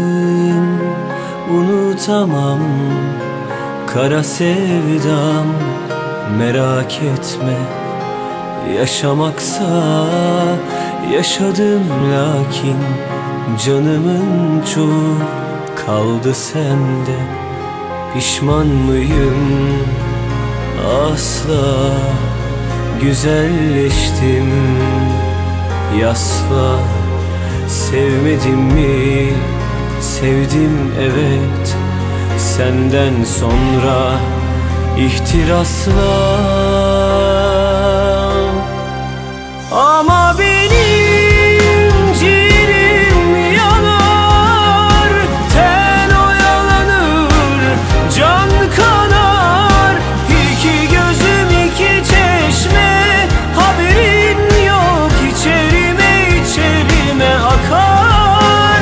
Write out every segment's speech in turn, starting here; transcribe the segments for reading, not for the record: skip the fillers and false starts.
unutamam. Kara sevdam, merak etme. Yaşamaksa yaşadım, lakin canımın çoğu kaldı sende. Pişman mıyım? Asla. Güzelleştim yasla. Sevmedim mi? Sevdim evet. Senden sonra ihtirasla. Ama benim ciğerim yanar, ten oyalanır, can kanar. İki gözüm iki çeşme, haberin yok, içerime içerime akar.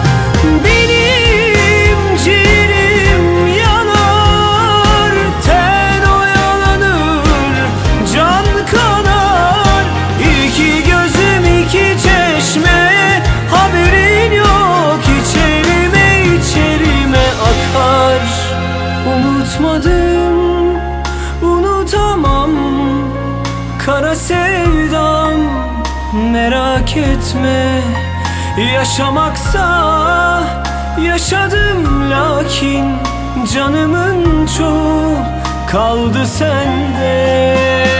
Benim ciğerim yanar, ten oyalanır, can kanar. İki gözüm iki çeşme, haberin yok, içerime içerime akar. Unutmadım, unutamam. Kara sevdam, merak etme. Yaşamaksa yaşadım, lakin canımın çoğu kaldı sende.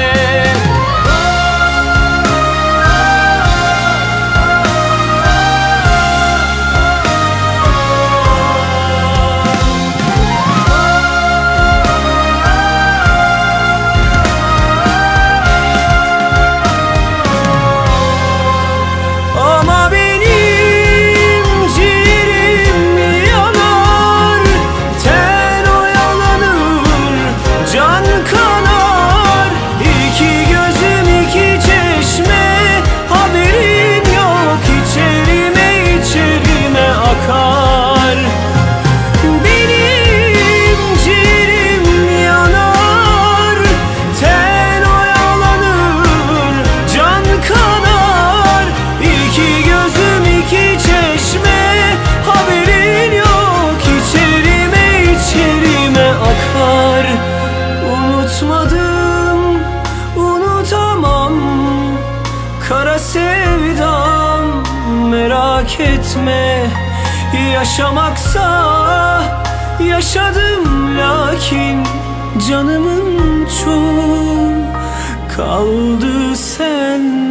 Ama benim ciğerim yanar, ten oyalanır, can kanar. İki gözüm iki çeşme, haberin yok, içerime içerime akar. Benim ciğerim yanar, ten oyalanır, can kanar. İki gözüm iki çeşme, haberin yok, içerime içerime akar. Unutmadım, unutamam. Kara sevdam, merak etme. Yaşamaksa yaşadım, lakin canımın çoğu kaldı sen.